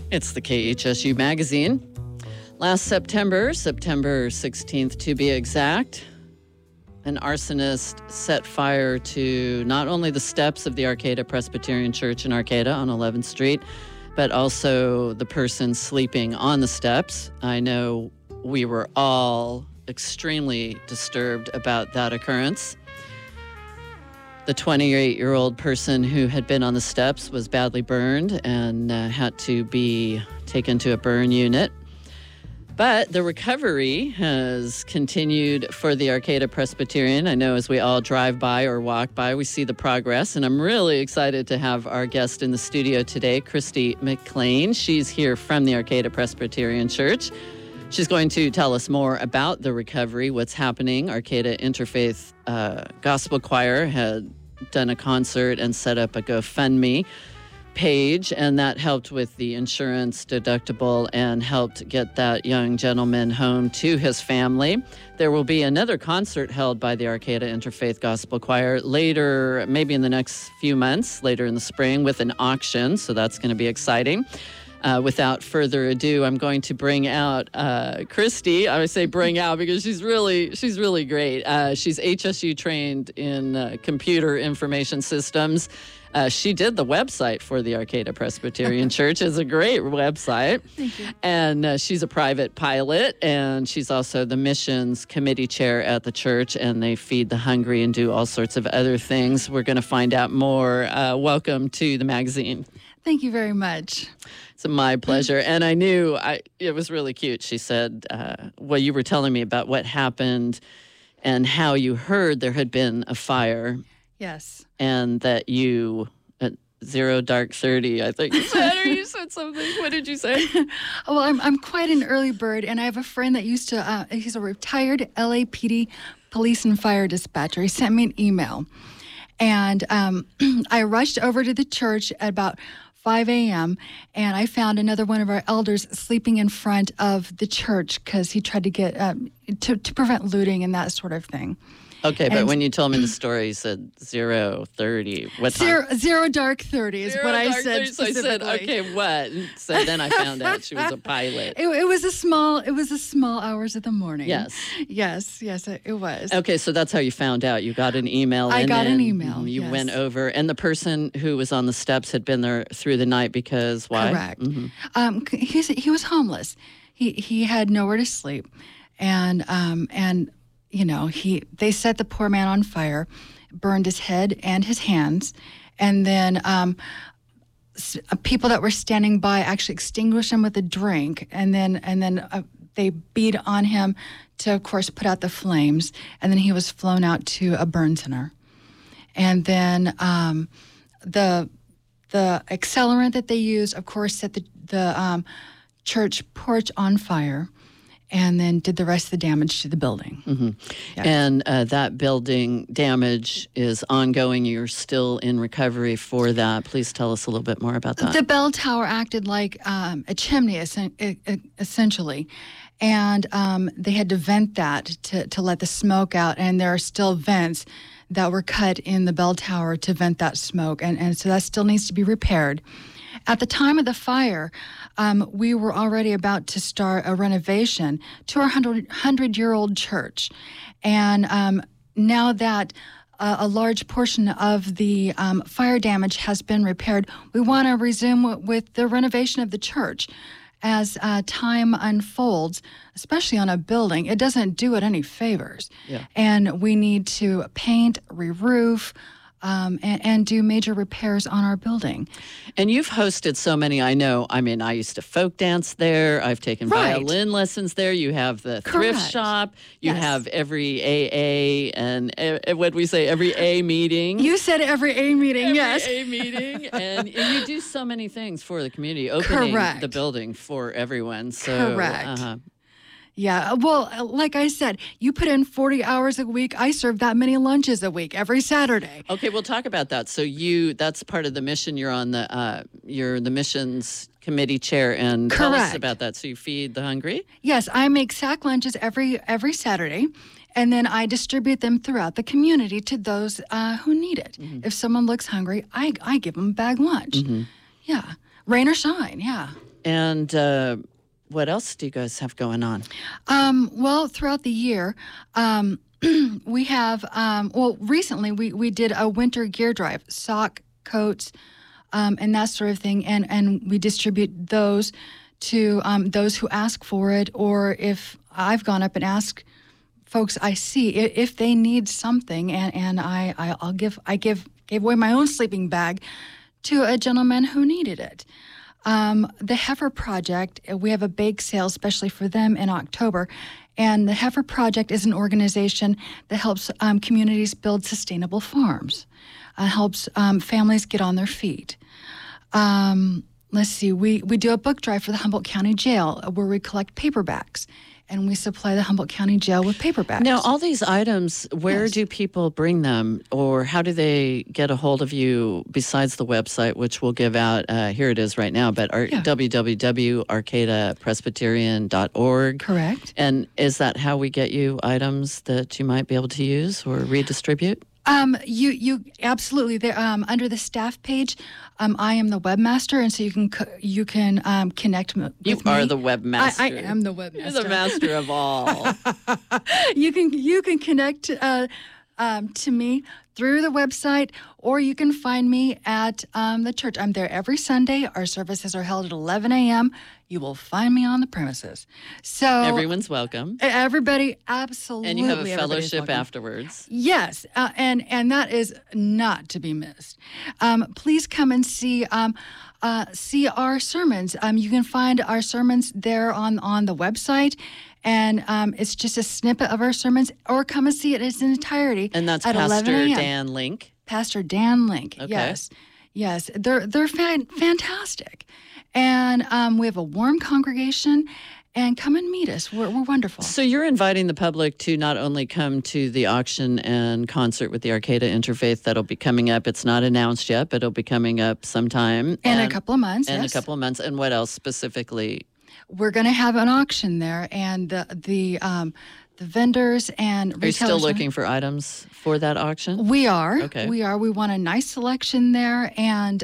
It's the KHSU Magazine. Last September 16th to be exact, an arsonist set fire to not only the steps of the Arcata Presbyterian Church in Arcata on 11th Street, but also the person sleeping on the steps. I know we were all extremely disturbed about that occurrence. The 28-year-old person who had been on the steps was badly burned and had to be taken to a burn unit. But the recovery has continued for the Arcata Presbyterian. I know as we all drive by or walk by, we see the progress. And I'm really excited to have our guest in the studio today, Christy McLean. She's here from the Arcata Presbyterian Church. She's going to tell us more about the recovery, what's happening. Arcata Interfaith Gospel Choir had done a concert and set up a GoFundMe page, and that helped with the insurance deductible and helped get that young gentleman home to his family. There will be another concert held by the Arcata Interfaith Gospel Choir later, maybe in the next few months, later in the spring, with an auction, so that's going to be exciting. Without further ado, I'm going to bring out Christy. I would say bring out because she's really great. She's HSU trained in computer information systems. She did the website for the Arcata Presbyterian Church. It's a great website. Thank you. And she's a private pilot, and she's also the missions committee chair at the church, and they feed the hungry and do all sorts of other things. We're going to find out more. Welcome to the magazine. Thank you very much. It's my pleasure. And I knew it was really cute. She said, well, you were telling me about what happened and how you heard there had been a fire. Yes. And that you, at 0:30, I think you said, or you said something. What did you say? Well, I'm quite an early bird, and I have a friend that used to, he's a retired LAPD police and fire dispatcher. He sent me an email. And I rushed over to the church at about 5 a.m., and I found another one of our elders sleeping in front of the church because he tried to get, to prevent looting and that sort of thing. Okay, but when you told me the story, you said 0:30. What time? Zero dark 30 is what I said. So I said, okay, what? So then I found out she was a pilot. It was a small hours of the morning. Yes. Yes, it was. Okay, so that's how you found out. You got an email. I got an email. You yes. went over, and the person who was on the steps had been there through the night because why? Correct. Mm-hmm. He was homeless. He had nowhere to sleep, and you know, they set the poor man on fire, burned his head and his hands, and then people that were standing by actually extinguished him with a drink, and then they beat on him to, of course, put out the flames, and then he was flown out to a burn center. And then the accelerant that they used, of course, set the church porch on fire, and then did the rest of the damage to the building. Mm-hmm. Yes. And that building damage is ongoing. You're still in recovery for that. Please tell us a little bit more about that. The bell tower acted like a chimney, essentially. And they had to vent that to let the smoke out. And there are still vents that were cut in the bell tower to vent that smoke. And so that still needs to be repaired. At the time of the fire, we were already about to start a renovation to our 100-year-old church. And now that a large portion of the fire damage has been repaired, we want to resume with the renovation of the church. As time unfolds, especially on a building, it doesn't do it any favors. Yeah. And we need to paint, re-roof, and do major repairs on our building. And you've hosted so many, I know. I mean, I used to folk dance there. I've taken violin lessons there. You have the thrift shop. You have every AA and what we say, every A meeting. You said every A meeting, yes. Every A meeting. and you do so many things for the community, opening the building for everyone. So, correct. Yeah, well, like I said, you put in 40 hours a week. I serve that many lunches a week, every Saturday. Okay, we'll talk about that. So that's part of the mission. You're on you're the missions committee chair, and tell us about that. So you feed the hungry? Yes, I make sack lunches every Saturday, and then I distribute them throughout the community to those who need it. Mm-hmm. If someone looks hungry, I give them a bag lunch. Mm-hmm. Yeah, rain or shine, yeah. And what else do you guys have going on? Well, throughout the year, we have, recently we did a winter gear drive, sock, coats, and that sort of thing. And we distribute those to those who ask for it, or if I've gone up and asked folks I see if they need something, and I gave away my own sleeping bag to a gentleman who needed it. The Heifer Project, we have a bake sale especially for them in October, and the Heifer Project is an organization that helps communities build sustainable farms, helps families get on their feet. Let's see, we do a book drive for the Humboldt County Jail where we collect paperbacks, and we supply the Humboldt County Jail with paperbacks. Now, all these items, where do people bring them, or how do they get a hold of you besides the website, which we'll give out? Here it is right now, but www.arcatapresbyterian.org. Correct. And is that how we get you items that you might be able to use or redistribute? You absolutely. There, under the staff page, I am the webmaster, and so you can connect with me. You are the webmaster. I am the webmaster. You're the master of all. You can connect to me through the website, or you can find me at the church. I'm there every Sunday. Our services are held at 11 a.m. You will find me on the premises. So everyone's welcome. Everybody, absolutely. And you have a fellowship afterwards. Yes, and that is not to be missed. Please come and see our sermons. You can find our sermons there on the website. And it's just a snippet of our sermons, or come and see it in its entirety. And that's at Pastor 11 a.m. Dan Link. Pastor Dan Link. Okay. Yes. They're fantastic, and we have a warm congregation. And come and meet us. We're wonderful. So you're inviting the public to not only come to the auction and concert with the Arcata Interfaith that'll be coming up. It's not announced yet, but it'll be coming up sometime. In a couple of months. In yes. a couple of months. And what else specifically? We're going to have an auction there, and the vendors and retailers. Are you still looking for items for that auction? We are. Okay. We are. We want a nice selection there, and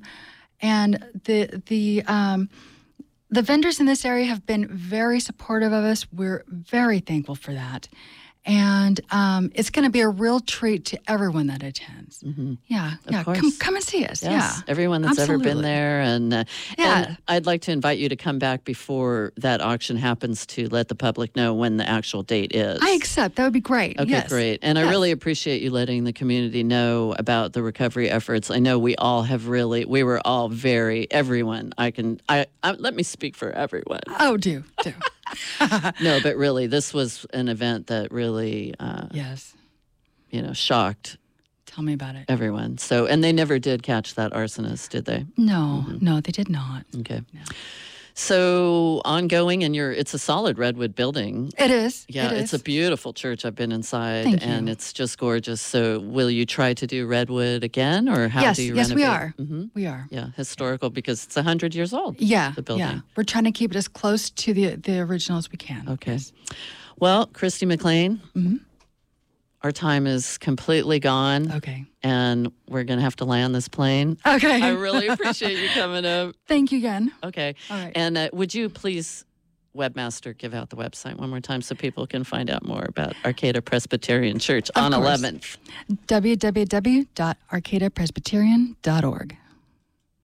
the vendors in this area have been very supportive of us. We're very thankful for that. And it's going to be a real treat to everyone that attends. Mm-hmm. Yeah. Come and see us. Yes. Yeah. Everyone that's Absolutely. ever been there. And I'd like to invite you to come back before that auction happens to let the public know when the actual date is. I accept. That would be great. Okay, yes. great. And I really appreciate you letting the community know about the recovery efforts. I know we all have we were all everyone. Let me speak for everyone. Oh, do. No, but really, this was an event that really, yes, shocked. Tell me about it. Everyone. So, and they never did catch that arsonist, did they? No, no, they did not. Okay. No. So ongoing, and it's a solid redwood building. It is. Yeah, it's a beautiful church. I've been inside, and it's just gorgeous. So, will you try to do redwood again, or how do you renovate? Yes, we are. Mm-hmm. We are. Yeah, historical because it's 100 years old. Yeah, the building. Yeah. We're trying to keep it as close to the original as we can. Okay. Yes. Well, Christy McLean, mm-hmm. Our time is completely gone. Okay. And we're going to have to land this plane. Okay. I really appreciate you coming up. Thank you again. Okay. All right. And would you please, webmaster, give out the website one more time so people can find out more about Arcata Presbyterian Church on 11th? www.arcatapresbyterian.org.